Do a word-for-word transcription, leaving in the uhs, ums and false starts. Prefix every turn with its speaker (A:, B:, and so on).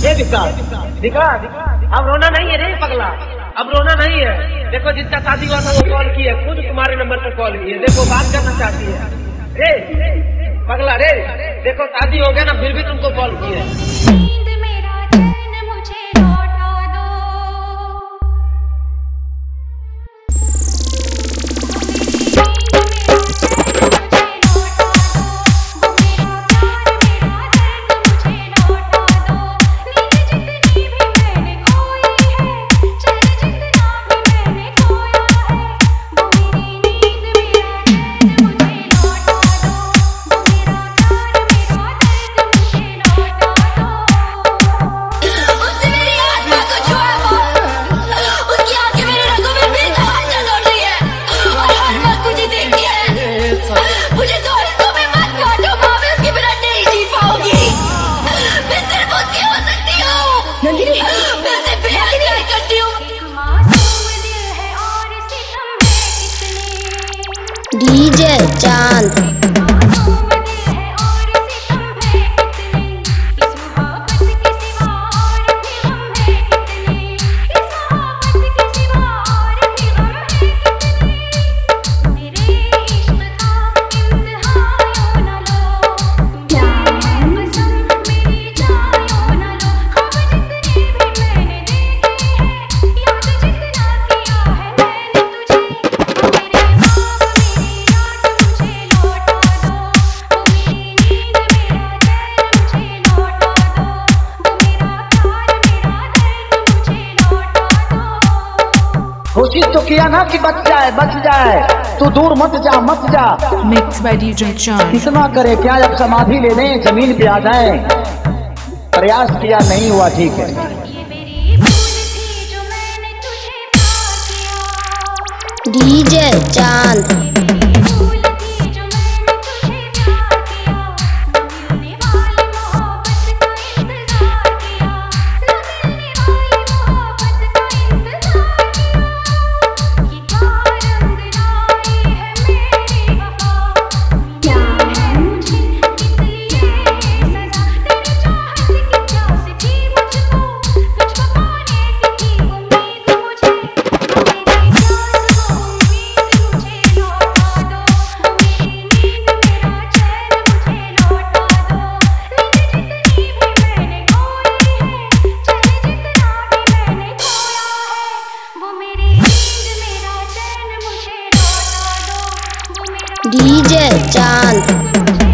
A: ये विकास विकास अब रोना नहीं है रे पगला, अब रोना नहीं है। देखो जिसका शादी हुआ था वो कॉल की है, खुद तुम्हारे नंबर पर कॉल की है, देखो बात करना चाहती है। रे पगला रे, देखो शादी हो गया ना फिर भी तुमको कॉल की है।
B: डीजे चांद
A: कोशिश तो किया ना कि बच जाए बच जाए, तू दूर मत जा मत जा।
C: Mixed by D J Chand.
A: कितना करे क्या, अब समाधि लेने जमीन पे आ जाए, प्रयास किया नहीं हुआ ठीक है।
B: डीजे चांद डीजे चांद